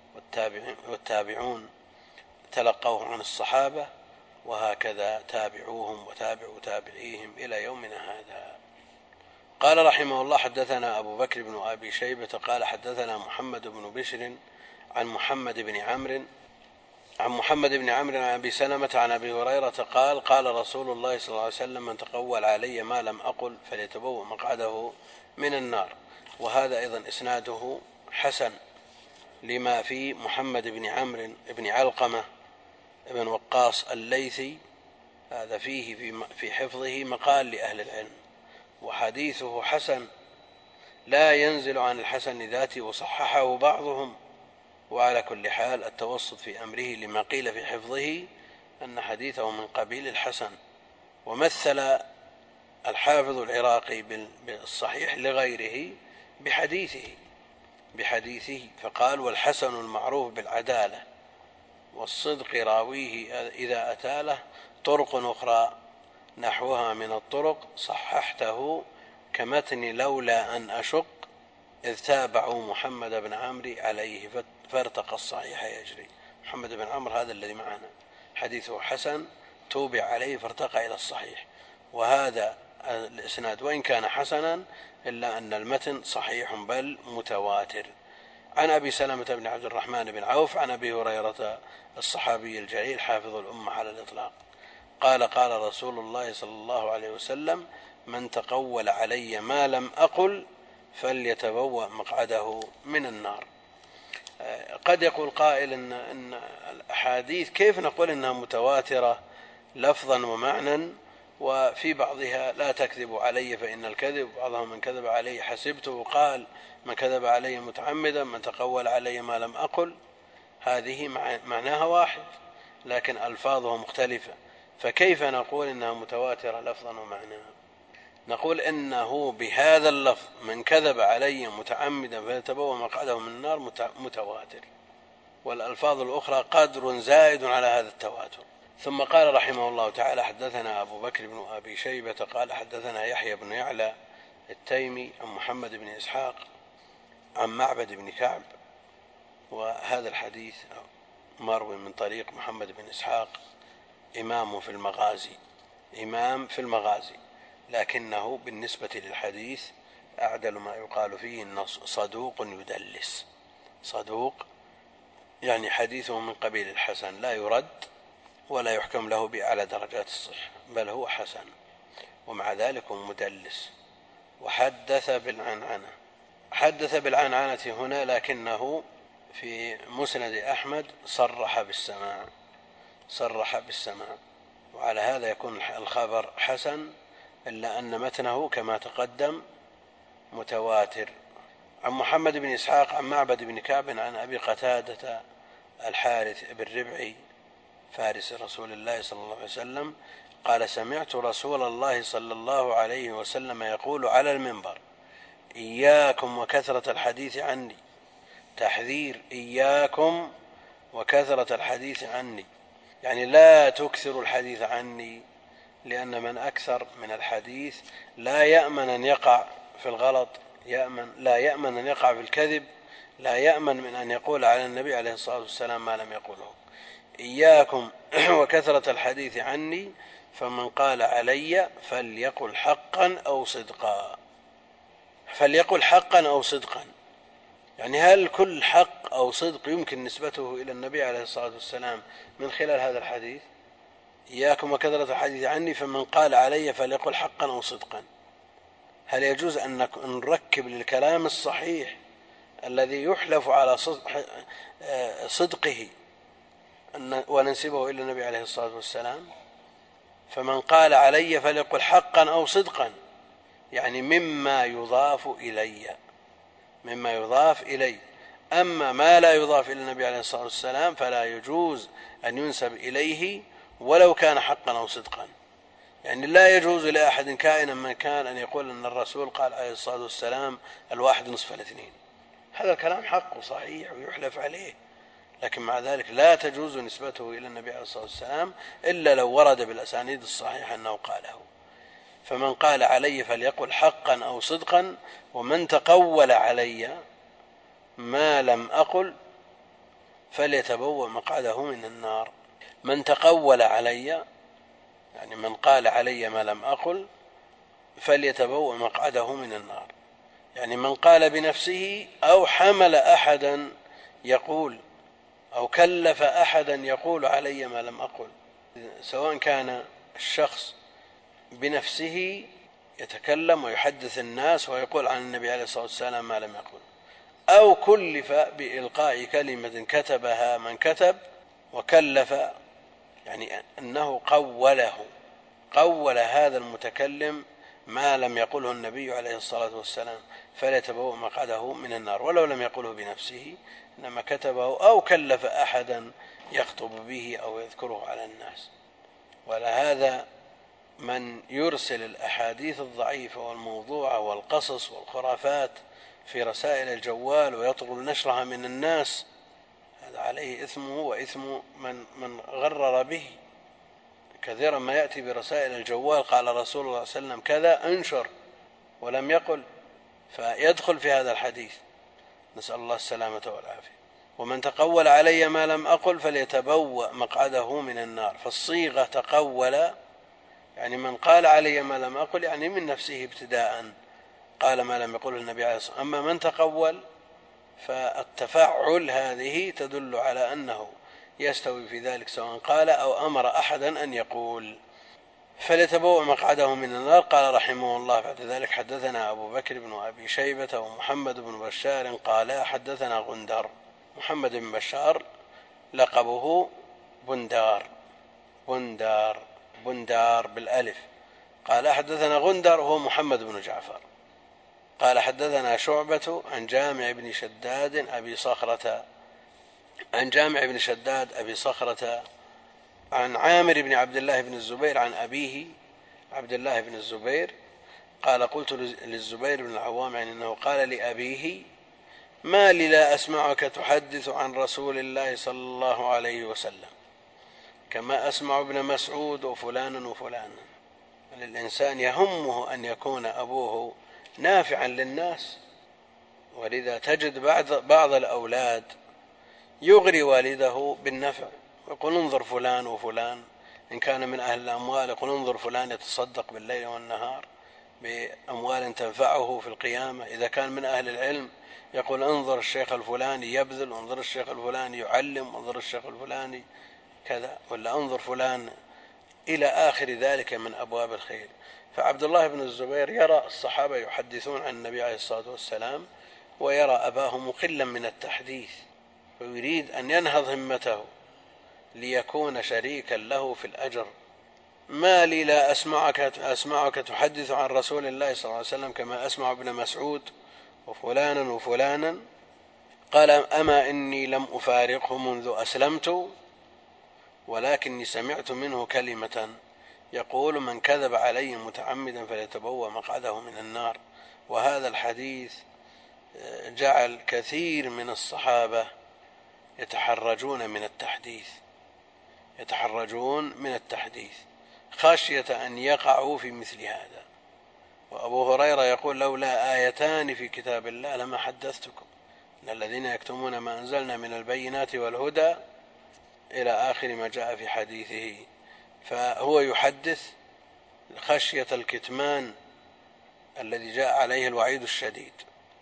والتابعون تلقوه عن الصحابة، وهكذا تابعوهم وتابعوا تابعيهم إلى يومنا هذا. قال رحمه الله: حدثنا أبو بكر بن أبي شيبة قال حدثنا محمد بن بشر عن محمد بن عمرو عن محمد بن عمرو عن أبي سلمة عن أبي هريرة قال: قال رسول الله صلى الله عليه وسلم: من تقول علي ما لم أقل فليتبوأ مقعده من النار. وهذا أيضا إسناده حسن لما في محمد بن عمرو بن علقمة بن وقاص الليثي، هذا فيه في حفظه مقال لأهل العلم، وحديثه حسن لا ينزل عن الحسن ذاته وصححه بعضهم. وعلى كل حال التوسط في أمره لما قيل في حفظه أن حديثه من قبيل الحسن. ومثل الحافظ العراقي بالصحيح لغيره بحديثه بحديثه فقال: والحسن المعروف بالعدالة والصدق راويه إذا أتى له طرق أخرى نحوها من الطرق صححته كمتن لولا أن أشق إذ تابعوا محمد بن عمرو عليه فارتقى الصحيح يجري. محمد بن عمرو هذا الذي معنا حديثه حسن توبع عليه فارتقى إلى الصحيح، وهذا الإسناد وإن كان حسنا إلا أن المتن صحيح بل متواتر. عن أبي سلمة بن عبد الرحمن بن عوف عن أبي هريرة الصحابي الجليل حافظ الأمة على الإطلاق قال: قال رسول الله صلى الله عليه وسلم: من تقول علي ما لم أقل فليتبوأ مقعده من النار. قد يقول قائل إن, إن الأحاديث كيف نقول إنها متواترة لفظا ومعنى، وفي بعضها لا تكذب علي فإن الكذب، بعضها من كذب علي حسبته قال من كذب علي متعمدا، من تقول علي ما لم أقل. هذه معناها واحد لكن ألفاظها مختلفة، فكيف نقول إنها متواترة لفظا ومعناها؟ نقول إنه بهذا اللفظ من كذب علي متعمدا فيتبوأ مقعده من النار متواتر، والألفاظ الأخرى قدر زائد على هذا التواتر. ثم قال رحمه الله تعالى: حدثنا أبو بكر بن أبي شيبة قال حدثنا يحيى بن يعلى التيمي عن محمد بن إسحاق عن معبد بن كعب، وهذا الحديث مروي من طريق محمد بن إسحاق إمام في المغازي إمام في المغازي لكنه بالنسبة للحديث أعدل ما يقال فيه إنه صدوق يدلس. صدوق يعني حديثه من قبيل الحسن، لا يرد ولا يحكم له بأعلى درجات الصحة، بل هو حسن، ومع ذلك هو مدلس. وحدث بالعنعنة حدث بالعنعنة هنا، لكنه في مسند أحمد صرح بالسماع صرح بالسماع وعلى هذا يكون الخبر حسن، إلا أن متنه كما تقدم متواتر. عن محمد بن إسحاق عن معبد بن كعب عن أبي قتادة الحارث بن ربعي فارس رسول الله صلى الله عليه وسلم قال: سمعت رسول الله صلى الله عليه وسلم يقول على المنبر: إياكم وكثرة الحديث عني. تحذير: إياكم وكثرة الحديث عني، يعني لا تكثر الحديث عني، لأن من أكثر من الحديث لا يأمن أن يقع في الغلط، يأمن لا يأمن أن يقع في الكذب، لا يأمن من أن يقول على النبي عليه الصلاة والسلام ما لم يقوله. إياكم وكثرة الحديث عني، فمن قال علي فليقل حقا أو صدقا. فليقل حقا أو صدقا، يعني هل كل حق أو صدق يمكن نسبته إلى النبي عليه الصلاة والسلام من خلال هذا الحديث؟ إياكم وكثرة الحديث عني، فمن قال علي فليقل حقا أو صدقا. هل يجوز أن نركب للكلام الصحيح الذي يحلف على صدقه وننسبه إلى النبي عليه الصلاة والسلام؟ فمن قال علي فليقل حقا أو صدقا، يعني مما يضاف إلي مما يضاف إلي أما ما لا يضاف إلى النبي عليه الصلاة والسلام فلا يجوز أن ينسب إليه ولو كان حقا أو صدقا. يعني لا يجوز لأحد كائنا من كان أن يقول أن الرسول قال عليه الصلاة والسلام الواحد نصف الاثنين، هذا الكلام حق وصحيح ويحلف عليه، لكن مع ذلك لا تجوز نسبته إلى النبي عليه الصلاة والسلام إلا لو ورد بالأسانيد الصحيحة أنه قاله. فمن قال علي فليقل حقا أو صدقا، ومن تقول علي ما لم أقل فليتبوأ مقعده من النار. من تقول علي يعني من قال علي ما لم أقل فليتبوأ مقعده من النار، يعني من قال بنفسه أو حمل أحدا يقول أو كلف أحدا يقول علي ما لم أقل، سواء كان الشخص بنفسه يتكلم ويحدث الناس ويقول عن النبي عليه الصلاة والسلام ما لم يقل، أو كلف بإلقاء كلمة كتبها من كتب وكلف، يعني أنه قوله قول هذا المتكلم ما لم يقله النبي عليه الصلاة والسلام، فليتبوأ مقعده من النار، ولو لم يقله بنفسه إنما كتبه أو كلف أحدا يخطب به أو يذكره على الناس. ولهذا من يرسل الأحاديث الضعيفة والموضوعة والقصص والخرافات في رسائل الجوال ويطلب نشرها من الناس، هذا عليه إثمه وإثم من, من غرر به. كثيرا ما يأتي برسائل الجوال قال رسول الله صلى الله عليه وسلم كذا انشر ولم يقل، فيدخل في هذا الحديث، نسأل الله السلامة والعافية. ومن تقول علي ما لم أقل فليتبوأ مقعده من النار، فالصيغة تقول يعني من قال علي ما لم أقل يعني من نفسه ابتداء قال ما لم يقله النبي عليه الصلاة والسلام. أما من تقول فالتفعل هذه تدل على أنه يستوي في ذلك سواء قال أو أمر أحدا أن يقول. فليتبوأ مقعده من النار. قال رحمه الله بعد ذلك حدثنا أبو بكر بن أبي شيبة ومحمد بن بشار قال حدثنا غندر. محمد بن بشار لقبه بندار بندار بندار بالألف. قال حدثنا غندر هو محمد بن جعفر. قال حدثنا شعبة عن جامع بن شداد أبي صخرة عن جامع بن شداد أبي صخرة عن عامر بن عبد الله بن الزبير عن أبيه عبد الله بن الزبير قال قلت للزبير بن العوام يعني أنه قال لأبيه ما لي لا أسمعك تحدث عن رسول الله صلى الله عليه وسلم كما أسمع ابن مسعود وفلانا وفلانا. للإنسان يهمه أن يكون أبوه نافعا للناس، ولذا تجد بعض, بعض الأولاد يغري والده بالنفع، يقول انظر فلان وفلان، إن كان من أهل الأموال يقول انظر فلان يتصدق بالليل والنهار بأموال تنفعه في القيامة، إذا كان من أهل العلم يقول انظر الشيخ الفلاني يبذل، انظر الشيخ الفلاني يعلم، انظر الشيخ الفلاني كذا، ولا انظر فلان إلى آخر ذلك من أبواب الخير. فعبد الله بن الزبير يرى الصحابة يحدثون عن النبي عليه الصلاة والسلام ويرى أباه مقلا من التحديث، ويريد أن ينهض همته ليكون شريكا له في الأجر. ما لي لا أسمعك, أسمعك تحدث عن رسول الله صلى الله عليه وسلم كما أسمع ابن مسعود وفلانا وفلانا. قال أما إني لم أفارقه منذ أسلمت ولكني سمعت منه كلمة يقول من كذب علي متعمدا فليتبوأ مقعده من النار. وهذا الحديث جعل كثير من الصحابة يتحرجون من التحديث يتحرجون من التحديث خشية أن يقعوا في مثل هذا. وأبو هريرة يقول لولا آيتان في كتاب الله لما حدثتكم إن الذين يكتمون ما أنزلنا من البينات والهدى إلى آخر ما جاء في حديثه. فهو يحدث خشية الكتمان الذي جاء عليه الوعيد الشديد.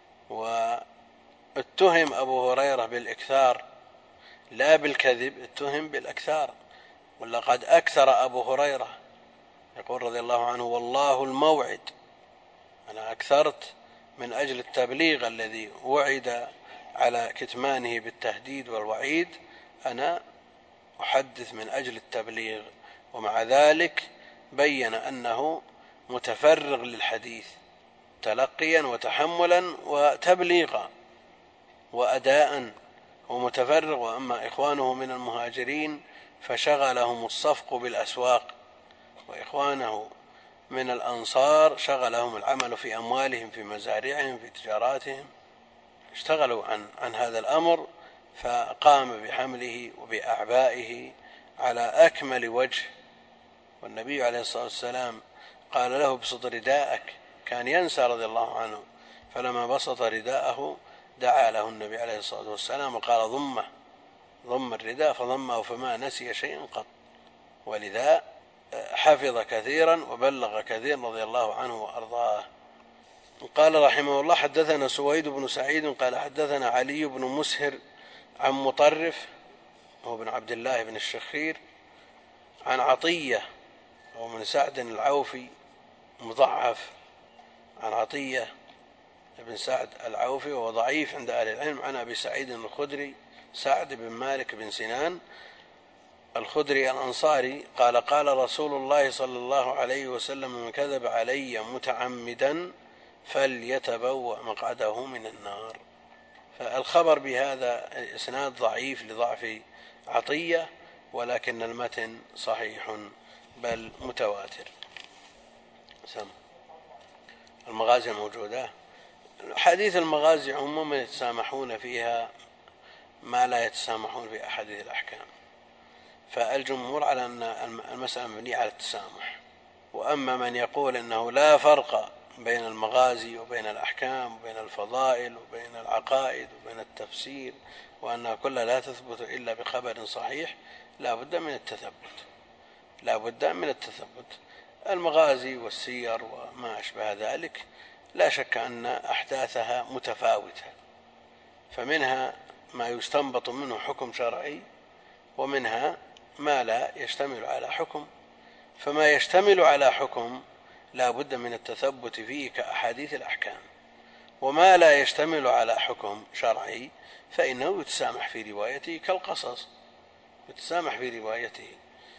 واتهم أبو هريرة بالإكثار لا بالكذب، اتهم بالإكثار. ولقد أكثر أبو هريرة يقول رضي الله عنه والله الموعد، أنا أكثرت من أجل التبليغ الذي وعد على كتمانه بالتهديد والوعيد، أنا أحدث من أجل التبليغ. ومع ذلك بين أنه متفرغ للحديث تلقيا وتحملا وتبليغا وأداء، هو متفرغ. وأما إخوانه من المهاجرين فشغلهم الصفق بالأسواق، وإخوانه من الأنصار شغلهم العمل في أموالهم في مزارعهم في تجاراتهم. اشتغلوا عن, عن هذا الأمر، فقام بحمله وبأعبائه على أكمل وجه. والنبي عليه الصلاة والسلام قال له بسط رداءك، كان ينسى رضي الله عنه، فلما بسط رداءه دعا له النبي عليه الصلاة والسلام وقال ضمه، ضم الرداء فضمه فما نسي شيئا قط. ولذا حفظ كثيرا وبلغ كثيرا رضي الله عنه وأرضاه. قال رحمه الله: حدثنا سويد بن سعيد قال حدثنا علي بن مسهر عن مطرف هو بن عبد الله بن الشخير عن عطية هو من سعد العوفي مضعف، عن عطية بن سعد العوفي وهو ضعيف عند أهل العلم، عن أبي سعيد الخدري سعد بن مالك بن سنان الخدري الأنصاري قال: قال رسول الله صلى الله عليه وسلم: من كذب علي متعمدا فليتبوأ مقعده من النار. فالخبر بهذا الإسناد ضعيف لضعف عطية، ولكن المتن صحيح بل متواتر. سم المغازي الموجودة، حديث المغازي عموما يتسامحون فيها ما لا يتسامحون في أحاديث الأحكام، فالجمهور على أن المسألة مبنية على التسامح. وأما من يقول أنه لا فرق بين المغازي وبين الأحكام وبين الفضائل وبين العقائد وبين التفسير، وأنها كلها لا تثبت إلا بخبر صحيح، لا بد من التثبت، لا بد من التثبت. المغازي والسير وما أشبه ذلك لا شك أن أحداثها متفاوتة، فمنها ما يستنبط منه حكم شرعي، ومنها ما لا يشتمل على حكم. فما يشتمل على حكم لا بد من التثبت فيه كأحاديث الأحكام، وما لا يشتمل على حكم شرعي فإنه يتسامح في روايته كالقصص، يتسامح في روايته.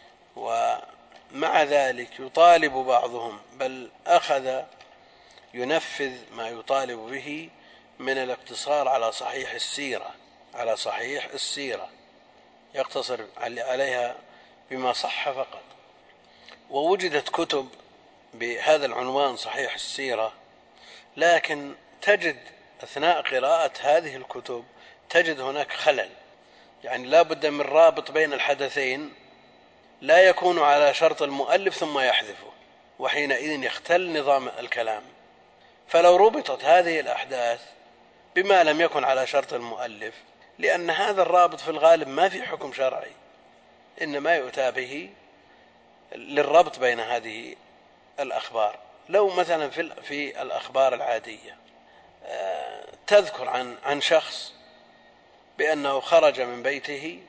ومع ذلك يطالب بعضهم، بل أخذ ينفذ ما يطالب به من الاقتصار على صحيح السيرة، على صحيح السيرة يقتصر عليها بما صح فقط. ووجدت كتب بهذا العنوان صحيح السيرة، لكن تجد أثناء قراءة هذه الكتب تجد هناك خلل، يعني لا بد من رابط بين الحدثين لا يكون على شرط المؤلف ثم يحذفه، وحينئذ يختل نظام الكلام. فلو ربطت هذه الأحداث بما لم يكن على شرط المؤلف، لأن هذا الرابط في الغالب ما في حكم شرعي، إنما يؤتى به للربط بين هذه الأخبار. لو مثلا في الأخبار العادية تذكر عن عن شخص بأنه خرج من بيته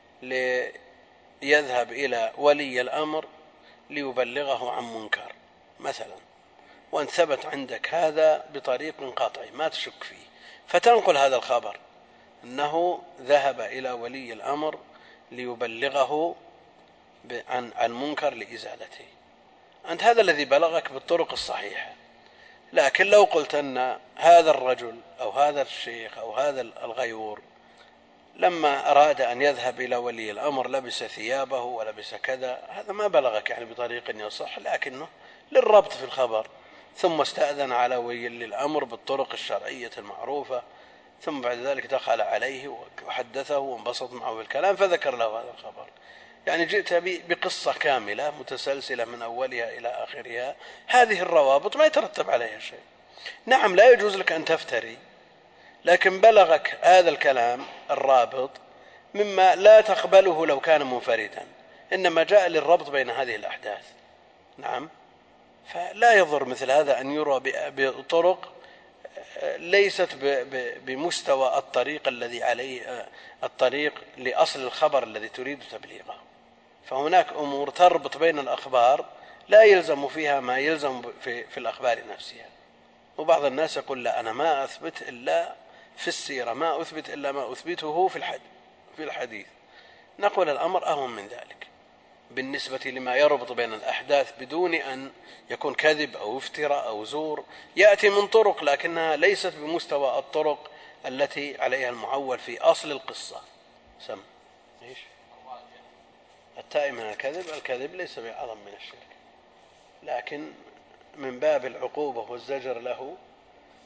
ليذهب إلى ولي الأمر ليبلغه عن منكر مثلا، وأن ثبت عندك هذا بطريق قاطع ما تشك فيه، فتنقل هذا الخبر أنه ذهب إلى ولي الأمر ليبلغه عن عن منكر لإزالته. أنت هذا الذي بلغك بالطرق الصحيحة. لكن لو قلت أن هذا الرجل أو هذا الشيخ أو هذا الغيور لما أراد أن يذهب إلى ولي الأمر لبس ثيابه ولبس كذا، هذا ما بلغك يعني بطريق يصح، لكنه للربط في الخبر، ثم استأذن على ولي الأمر بالطرق الشرعية المعروفة، ثم بعد ذلك دخل عليه وحدثه وانبسط معه بالكلام فذكر له هذا الخبر. يعني جئت بقصة كاملة متسلسلة من أولها إلى آخرها، هذه الروابط ما يترتب عليها شيء. نعم لا يجوز لك أن تفتري، لكن بلغك هذا الكلام الرابط مما لا تقبله لو كان منفردا، إنما جاء للربط بين هذه الأحداث. نعم، فلا يضر مثل هذا أن يروى بطرق ليست بمستوى الطريق الذي عليه الطريق لأصل الخبر الذي تريد تبليغه. فهناك أمور تربط بين الأخبار لا يلزم فيها ما يلزم في, في الأخبار نفسها. وبعض الناس يقول: لا، أنا ما أثبت إلا في السيرة، ما أثبت إلا ما أثبته في الحديث في الحديث نقول الأمر أهون من ذلك بالنسبة لما يربط بين الأحداث بدون أن يكون كذب أو افتراء أو زور، يأتي من طرق لكنها ليست بمستوى الطرق التي عليها المعول في أصل القصة. سم إيش التائب من الكذب؟ الكذب ليس بأعظم من الشرك، لكن من باب العقوبة والزجر له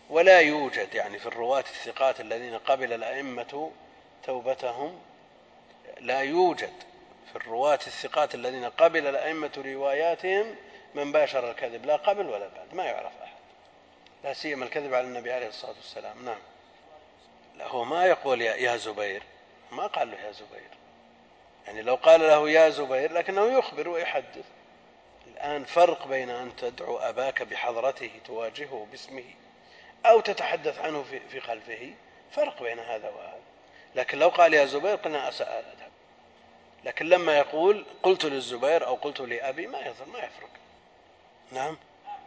ولا يوجد يعني في الرواة الثقات الذين قبل الأئمة توبتهم، لا يوجد في الرواة الثقات الذين قبل الأئمة رواياتهم من باشر الكذب، لا قبل ولا بعد، ما يعرف أحد، لا سيما الكذب على النبي عليه الصلاة والسلام. نعم. لا، هو ما يقول يا زبير، ما قال له يا زبير، يعني لو قال له يا زبير لكنه يخبر ويحدث. الآن فرق بين أن تدعو أباك بحضرته تواجهه باسمه أو تتحدث عنه في خلفه، فرق بين هذا وهذا. لكن لو قال يا زبير قلنا أساء الأدب، لكن لما يقول قلت للزبير أو قلت لأبي ما يظهر، ما يفرق. نعم.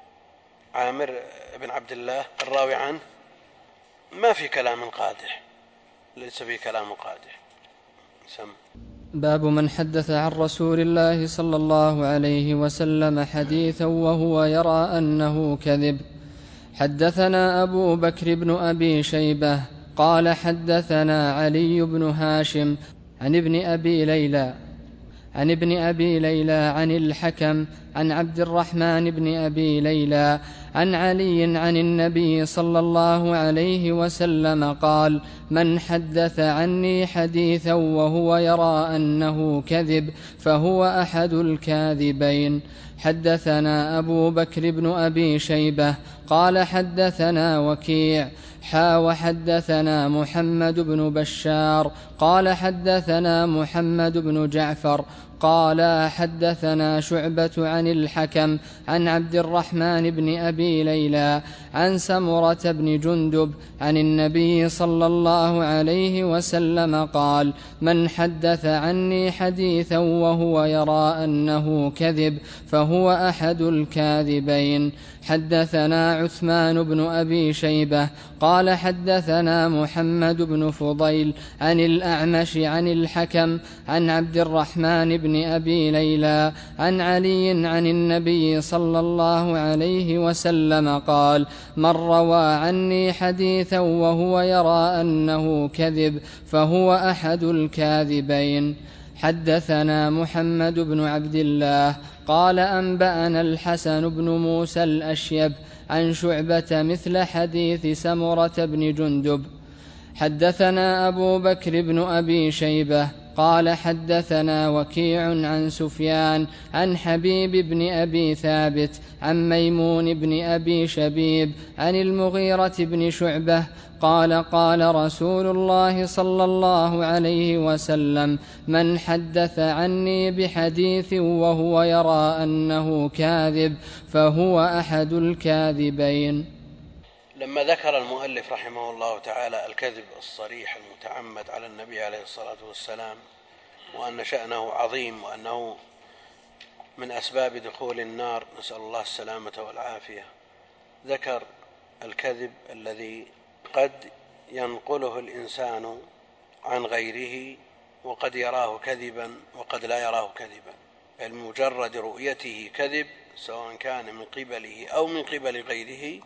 عامر بن عبد الله الراوي عنه ما في كلام قادح، ليس في كلام قادح. سم. باب من حدث عن رسول الله صلى الله عليه وسلم حديثا وهو يرى أنه كذب. حدثنا أبو بكر بن أبي شيبة قال حدثنا علي بن هاشم عن ابن أبي ليلى عن ابن أبي ليلى عن الحكم عن عبد الرحمن بن أبي ليلى عن علي عن النبي صلى الله عليه وسلم قال: من حدث عني حديثا وهو يرى أنه كذب فهو أحد الكاذبين. حدثنا أبو بكر بن أبي شيبة قال حدثنا وكيع حا وحدثنا محمد بن بشار قال حدثنا محمد بن جعفر قال حدثنا شعبة عن الحكم عن عبد الرحمن بن أبي ليلى عن سمرة بن جندب عن النبي صلى الله عليه وسلم قال: من حدث عني حديثا وهو يرى أنه كذب فهو أحد الكاذبين. حدثنا عثمان بن أبي شيبة قال حدثنا محمد بن فضيل عن الأعمش عن الحكم عن عبد الرحمن بن أبي ليلى عن علي عن النبي صلى الله عليه وسلم قال: من روى عني حديثا وهو يرى أنه كذب فهو أحد الكاذبين. حدثنا محمد بن عبد الله قال أنبأنا الحسن بن موسى الأشيب عن شعبة مثل حديث سمرة بن جندب. حدثنا أبو بكر بن أبي شيبة قال حدثنا وكيع عن سفيان عن حبيب بن أبي ثابت عن ميمون بن أبي شبيب عن المغيرة بن شعبة قال: قال رسول الله صلى الله عليه وسلم: من حدث عني بحديث وهو يرى أنه كاذب فهو أحد الكاذبين. لما ذكر المؤلف رحمه الله تعالى الكذب الصريح المتعمد على النبي عليه الصلاة والسلام، وأن شأنه عظيم وأنه من أسباب دخول النار، نسأل الله السلامة والعافية، ذكر الكذب الذي قد ينقله الإنسان عن غيره وقد يراه كذبا وقد لا يراه كذبا، بمجرد رؤيته كذب سواء كان من قبله أو من قبل غيره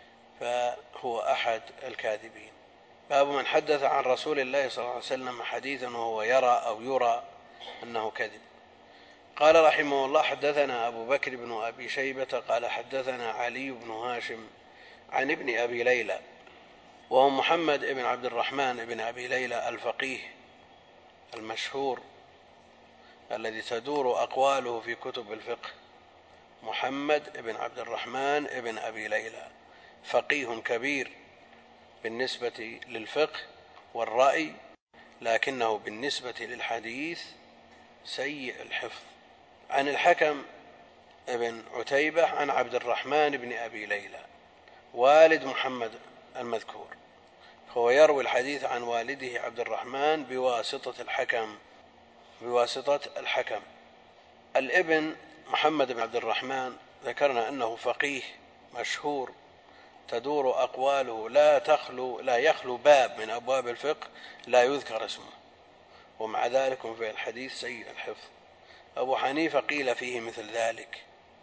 فهو أحد الكاذبين. باب من حدث عن رسول الله صلى الله عليه وسلم حديثا وهو يرى أو يرى أنه كذب. قال رحمه الله: حدثنا أبو بكر بن أبي شيبة قال حدثنا علي بن هاشم عن ابن أبي ليلى، وهو محمد بن عبد الرحمن بن أبي ليلى الفقيه المشهور الذي تدور أقواله في كتب الفقه، محمد بن عبد الرحمن بن أبي ليلى، فقيه كبير بالنسبة للفقه والرأي، لكنه بالنسبة للحديث سيء الحفظ. عن الحكم بن عتيبة عن عبد الرحمن بن أبي ليلى والد محمد المذكور، هو يروي الحديث عن والده عبد الرحمن بواسطة الحكم بواسطة الحكم. الابن محمد بن عبد الرحمن ذكرنا أنه فقيه مشهور تدور أقواله لا تخلو لا يخلو باب من أبواب الفقه لا يذكر اسمه، ومع ذلك في الحديث سيء الحفظ. أبو حنيفة قيل فيه مثل ذلك،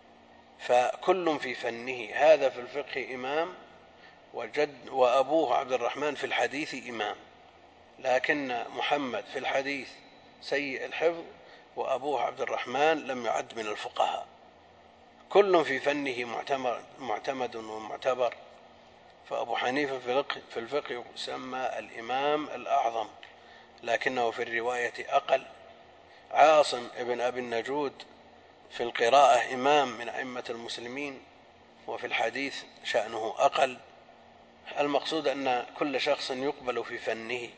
فكل في فنه، هذا في الفقه إمام وجد وأبوه عبد الرحمن في الحديث إمام، لكن محمد في الحديث سيء الحفظ وأبوه عبد الرحمن لم يعد من الفقهاء. كل في فنه معتمد ومعتبر، فأبو حنيفة في الفقه يسمى الإمام الأعظم، لكنه في الرواية أقل. عاصم ابن أبي النجود في القراءة إمام من أئمة المسلمين، وفي الحديث شأنه أقل. المقصود أن كل شخص يقبل في فنه،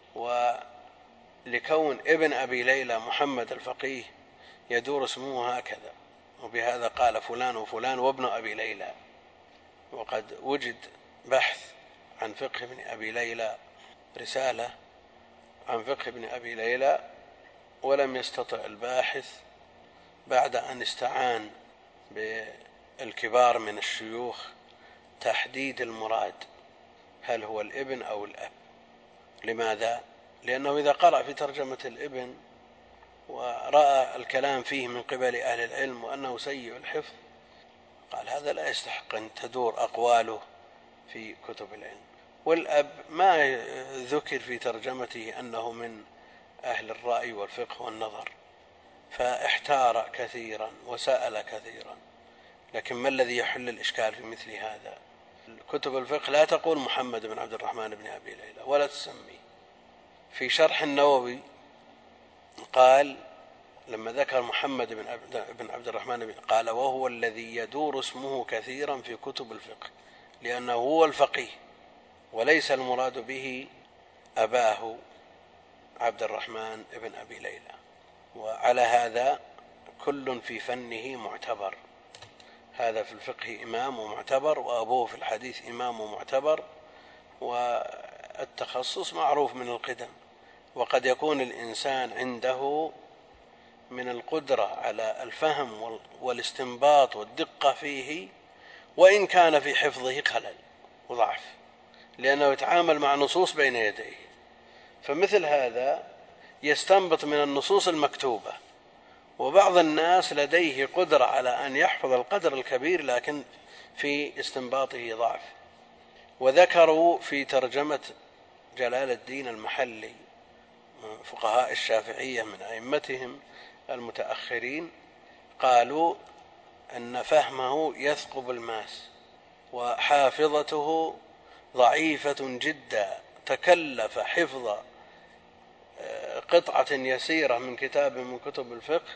ولكون ابن أبي ليلى محمد الفقيه يدور اسمه هكذا، وبهذا قال فلان وفلان وابن أبي ليلى. وقد وجد بحث عن فقه ابن أبي ليلى، رسالة عن فقه ابن أبي ليلى، ولم يستطع الباحث بعد أن استعان بالكبار من الشيوخ تحديد المراد، هل هو الابن أو الأب. لماذا؟ لأنه إذا قرأ في ترجمة الابن ورأى الكلام فيه من قبل أهل العلم وأنه سيء الحفظ، قال هذا لا يستحق أن تدور أقواله في كتب العلم. والأب ما ذكر في ترجمته أنه من أهل الرأي والفقه والنظر، فاحتار كثيرا وسأل كثيرا. لكن ما الذي يحل الإشكال في مثل هذا؟ كتب الفقه لا تقول محمد بن عبد الرحمن بن أبي ليلى ولا تسميه. في شرح النووي قال لما ذكر محمد بن عبد الرحمن بن قال وهو الذي يدور اسمه كثيرا في كتب الفقه لأنه هو الفقيه، وليس المراد به أباه عبد الرحمن بن أبي ليلى. وعلى هذا كل في فنه معتبر، هذا في الفقه إمام ومعتبر، وأبوه في الحديث إمام ومعتبر، والتخصص معروف من القدم. وقد يكون الإنسان عنده من القدرة على الفهم والاستنباط والدقة فيه، وإن كان في حفظه خلل وضعف، لأنه يتعامل مع نصوص بين يديه. فمثل هذا يستنبط من النصوص المكتوبة، وبعض الناس لديه قدرة على أن يحفظ القدر الكبير لكن في استنباطه ضعف. وذكروا في ترجمة جلال الدين المحلي فقهاء الشافعية من أئمتهم المتأخرين، قالوا أن فهمه يثقب الماس، وحافظته ضعيفة جدا، تكلف حفظ قطعة يسيرة من كتاب من كتب الفقه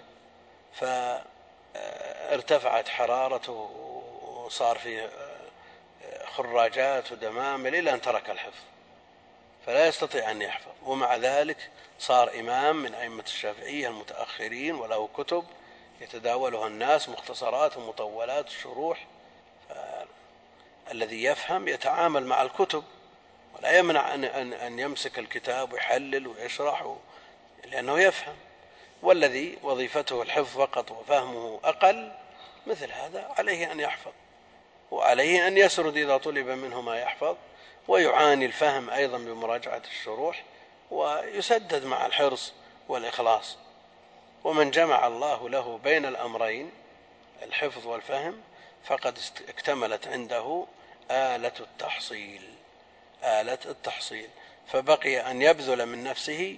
فارتفعت حرارته وصار فيه خراجات ودمامل إلى أن ترك الحفظ، فلا يستطيع أن يحفظ. ومع ذلك صار إمام من أئمة الشافعية المتأخرين، وله كتب يتداولها الناس، مختصرات ومطولات الشروح. الذي يفهم يتعامل مع الكتب، ولا يمنع أن, أن, أن يمسك الكتاب ويحلل ويشرح لأنه يفهم. والذي وظيفته الحفظ فقط وفهمه أقل، مثل هذا عليه أن يحفظ، وعليه أن يسرد إذا طلب منه ما يحفظ، ويعاني الفهم أيضا بمراجعة الشروح، ويسدد مع الحرص والإخلاص. ومن جمع الله له بين الأمرين الحفظ والفهم فقد اكتملت عنده آلة التحصيل آلة التحصيل فبقي أن يبذل من نفسه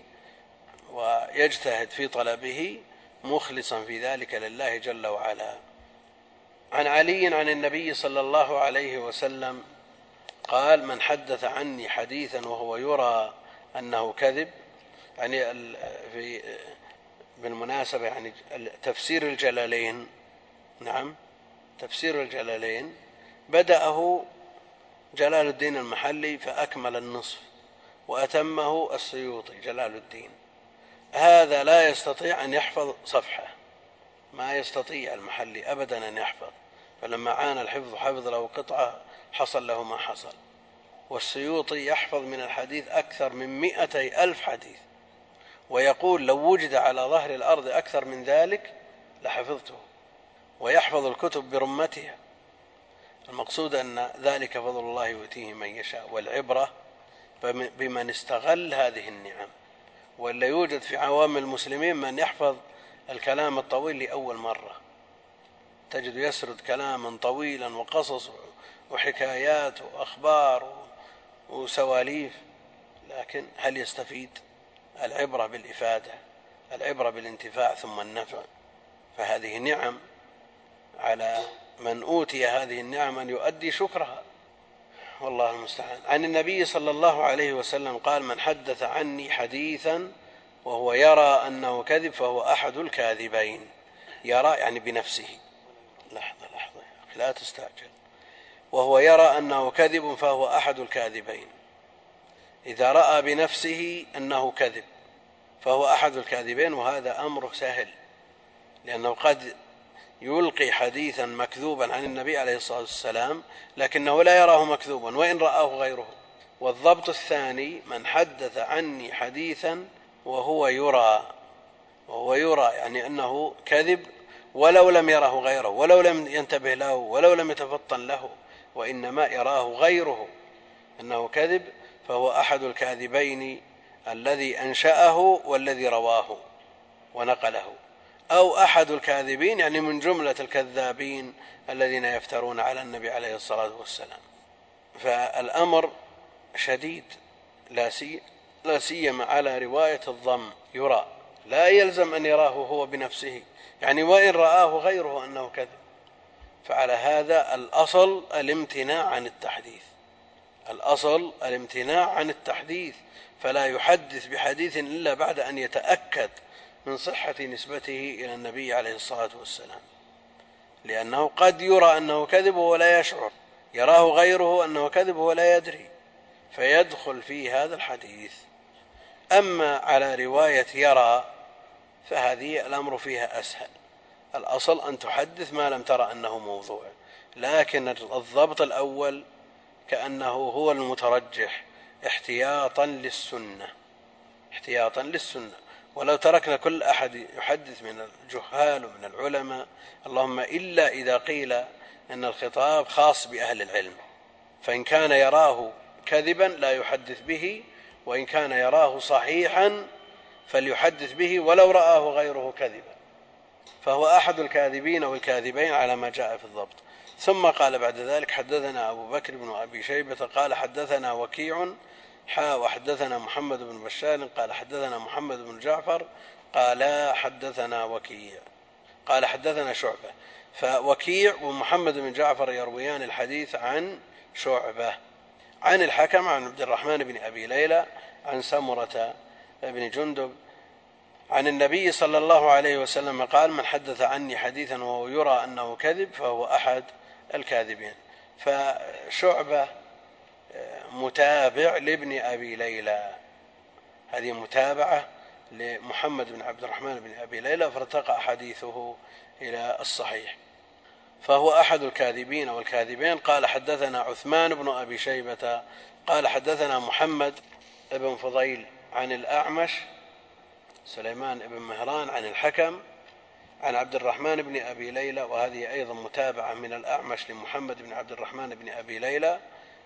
ويجتهد في طلبه مخلصا في ذلك لله جل وعلا. عن علي عن النبي صلى الله عليه وسلم قال من حدث عني حديثا وهو يرى أنه كذب، يعني في بالمناسبة يعني تفسير الجلالين، نعم تفسير الجلالين بدأه جلال الدين المحلي فأكمل النصف، وأتمه السيوطي جلال الدين. هذا لا يستطيع أن يحفظ صفحة، ما يستطيع المحلي أبدا أن يحفظ، فلما عانى الحفظ حفظ له قطعة حصل له ما حصل. والسيوطي يحفظ من الحديث أكثر من مئتي ألف حديث، ويقول لو وجد على ظهر الأرض أكثر من ذلك لحفظته، ويحفظ الكتب برمتها. المقصود أن ذلك فضل الله يؤتيه من يشاء، والعبرة بمن استغل هذه النعم. ولا يوجد في عوام المسلمين من يحفظ الكلام الطويل لأول مرة، تجد يسرد كلاما طويلا وقصص وحكايات وأخبار وسواليف، لكن هل يستفيد؟ العبرة بالإفادة، العبرة بالانتفاع ثم النفع. فهذه نعم، على من أوتي هذه النعم أن يؤدي شكرها. والله المستعان. عن النبي صلى الله عليه وسلم قال: من حدث عني حديثا وهو يرى أنه كذب فهو أحد الكاذبين. يرى يعني بنفسه. لحظة لحظة لا تستعجل. وهو يرى أنه كذب فهو أحد الكاذبين. إذا رأى بنفسه أنه كذب فهو أحد الكاذبين، وهذا أمر سهل، لأنه قد يلقي حديثا مكذوبا عن النبي عليه الصلاة والسلام لكنه لا يراه مكذوبا وإن رآه غيره. والضبط الثاني: من حدث عني حديثا وهو يرى، وهو يرى يعني أنه كذب ولو لم يره غيره، ولو لم ينتبه له، ولو لم يتفطن له، وإنما يراه غيره أنه كذب، فهو أحد الكاذبين الذي أنشأه والذي رواه ونقله، أو أحد الكاذبين يعني من جملة الكذابين الذين يفترون على النبي عليه الصلاة والسلام. فالأمر شديد، لا سيما على رواية الضم يرى، لا يلزم أن يراه هو بنفسه، يعني وإن رآه غيره أنه كذب. فعلى هذا الأصل الامتناع عن التحديث، الأصل الامتناع عن التحديث، فلا يحدث بحديث إلا بعد أن يتأكد من صحة نسبته إلى النبي عليه الصلاة والسلام، لأنه قد يرى أنه كذب ولا يشعر، يراه غيره أنه كذب ولا يدري، فيدخل في هذا الحديث. أما على رواية يرى فهذه الأمر فيها أسهل، الأصل أن تحدث ما لم ترى أنه موضوع، لكن الضبط الأول كأنه هو المترجح احتياطا للسنة، احتياطا للسنة. ولو تركنا كل أحد يحدث من الجهال ومن العلماء، اللهم إلا إذا قيل أن الخطاب خاص بأهل العلم، فإن كان يراه كذبا لا يحدث به، وإن كان يراه صحيحا فليحدث به ولو رآه غيره كذبا، فهو أحد الكاذبين والكاذبين على ما جاء في الضبط. ثم قال بعد ذلك: حدثنا أبو بكر بن أبي شيبة قال حدثنا وكيع حا وحدثنا محمد بن بشار قال حدثنا محمد بن جعفر قال حدثنا وكيع قال حدثنا شعبة. فوكيع ومحمد بن جعفر يرويان الحديث عن شعبة عن الحكم عن عبد الرحمن بن أبي ليلى عن سمرة بن جندب عن النبي صلى الله عليه وسلم قال: من حدث عني حديثا وهو يرى أنه كذب فهو أحد الكاذبين. فشعبة متابع لابن أبي ليلى، هذه متابعة لمحمد بن عبد الرحمن بن أبي ليلى، فارتقى حديثه إلى الصحيح، فهو أحد الكاذبين والكاذبين. قال حدثنا عثمان بن أبي شيبة قال حدثنا محمد بن فضيل عن الأعمش سليمان بن مهران عن الحكم عن عبد الرحمن بن أبي ليلى، وهذه أيضا متابعة من الأعمش لمحمد بن عبد الرحمن بن أبي ليلى،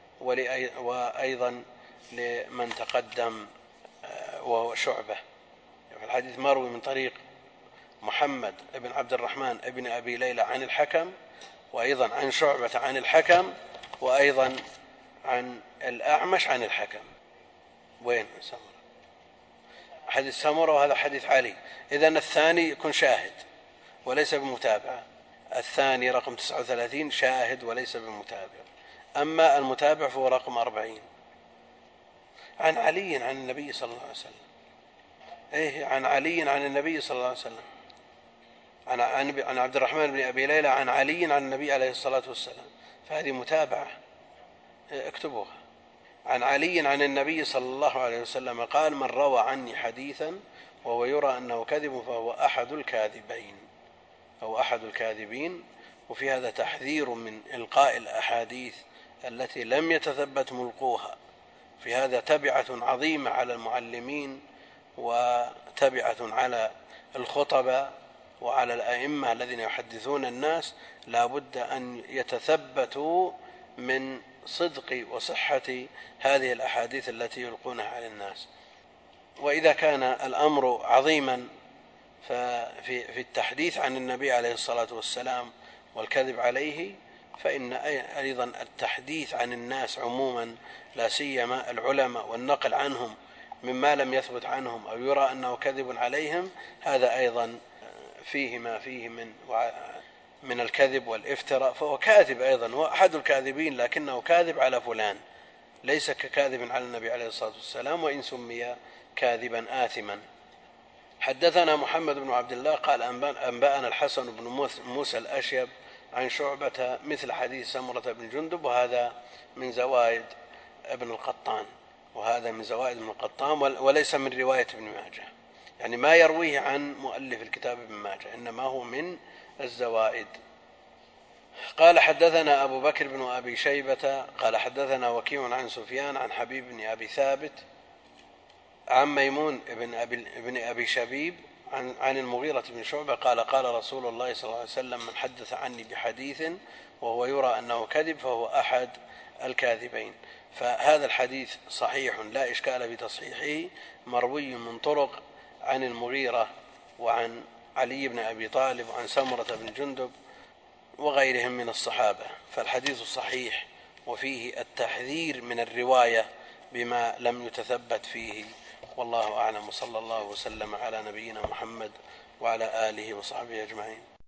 وأيضا لمن تقدم وهو شعبة. الحديث مروي من طريق محمد بن عبد الرحمن بن أبي ليلى عن الحكم، وأيضا عن شعبة عن الحكم، وأيضا عن الأعمش عن الحكم. وين سمرة؟ حديث سمرة وهذا حديث علي، إذن الثاني يكون شاهد وليس بمتابعة، الثاني رقم تسعة وثلاثين شاهد وليس بمتابع، أما المتابع فهو رقم أربعين. عن علي عن النبي صلى الله عليه وسلم، إيه عن علي عن النبي صلى الله عليه وسلم، عن عن عبد الرحمن بن أبي ليلى عن علي عن النبي عليه الصلاة والسلام، فهذه متابعة، اكتبوها. عن علي عن النبي صلى الله عليه وسلم قال: من روى عني حديثا وهو يرى أنه كذب فهو أحد الكاذبين أو أحد الكاذبين. وفي هذا تحذير من إلقاء الأحاديث التي لم يتثبت ملقوها، في هذا تبعة عظيمة على المعلمين وتبعة على الخطباء وعلى الأئمة الذين يحدثون الناس، لا بد أن يتثبتوا من صدق وصحة هذه الأحاديث التي يلقونها على الناس. وإذا كان الأمر عظيما ففي في التحديث عن النبي عليه الصلاة والسلام والكذب عليه، فإن أيضا التحديث عن الناس عموما لا سيما العلماء والنقل عنهم مما لم يثبت عنهم أو يرى أنه كذب عليهم، هذا أيضا فيه ما فيه من من الكذب والافتراء فهو كاذب أيضا، هو أحد الكاذبين، لكنه كاذب على فلان، ليس ككاذب على النبي عليه الصلاة والسلام، وإن سمي كاذبا آثما. حدثنا محمد بن عبد الله قال أنبأنا الحسن بن موسى الأشيب عن شعبة مثل حديث سمرة بن جندب، وهذا من زوائد ابن القطان وهذا من زوائد ابن القطان وليس من رواية ابن ماجه، يعني ما يرويه عن مؤلف الكتاب ابن ماجه، إنما هو من الزوائد. قال حدثنا أبو بكر بن أبي شيبة قال حدثنا وكيع عن سفيان عن حبيب بن أبي ثابت عن ميمون بن أبي, بن أبي شبيب عن, عن المغيرة بن شعبة قال قال رسول الله صلى الله عليه وسلم من حدث عني بحديث وهو يرى أنه كذب فهو أحد الكاذبين. فهذا الحديث صحيح لا إشكال بتصحيحه، مروي من طرق عن المغيرة وعن علي بن أبي طالب وعن سمرة بن جندب وغيرهم من الصحابة، فالحديث صحيح وفيه التحذير من الرواية بما لم يتثبت فيه. والله أعلم، وصلى الله وسلم على نبينا محمد وعلى آله وصحبه أجمعين.